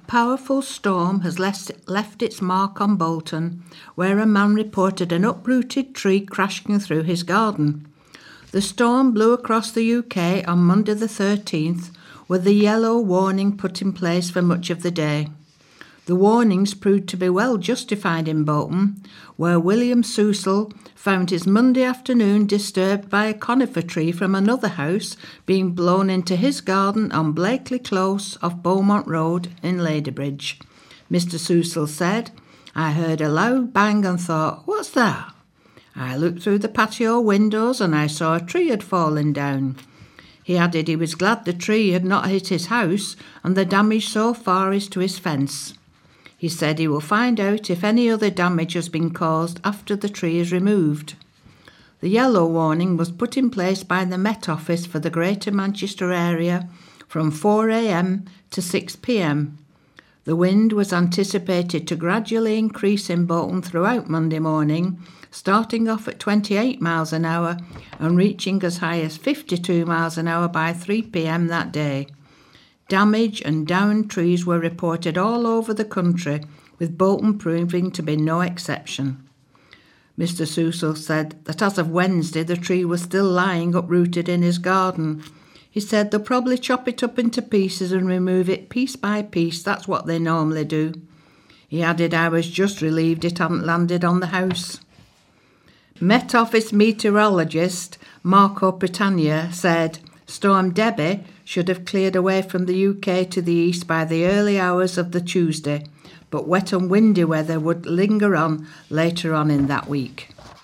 powerful storm has left its mark on Bolton, where a man reported an uprooted tree crashing through his garden. The storm blew across the UK on Monday the 13th, with the yellow warning put in place for much of the day. The warnings proved to be well justified in Bolton, where William Soussel found his Monday afternoon disturbed by a conifer tree from another house being blown into his garden on Blakely Close off Beaumont Road in Ladybridge. Mr. Soussel said, "I heard a loud bang and thought, 'What's that?' I looked through the patio windows and I saw a tree had fallen down." He added he was glad the tree had not hit his house and the damage so far is to his fence. He said he will find out if any other damage has been caused after the tree is removed. The yellow warning was put in place by the Met Office for the Greater Manchester area from 4 a.m. to 6 p.m. The wind was anticipated to gradually increase in Bolton throughout Monday morning, starting off at 28 miles an hour and reaching as high as 52 miles an hour by 3 p.m. that day. Damage and downed trees were reported all over the country, with Bolton proving to be no exception. Mr. Soussel said that as of Wednesday the tree was still lying uprooted in his garden. He said they'll probably chop it up into pieces and remove it piece by piece, that's what they normally do. He added, "I was just relieved it hadn't landed on the house." Met Office meteorologist Marco Britannia said Storm Debbie should have cleared away from the UK to the east by the early hours of the Tuesday, but wet and windy weather would linger on later on in that week.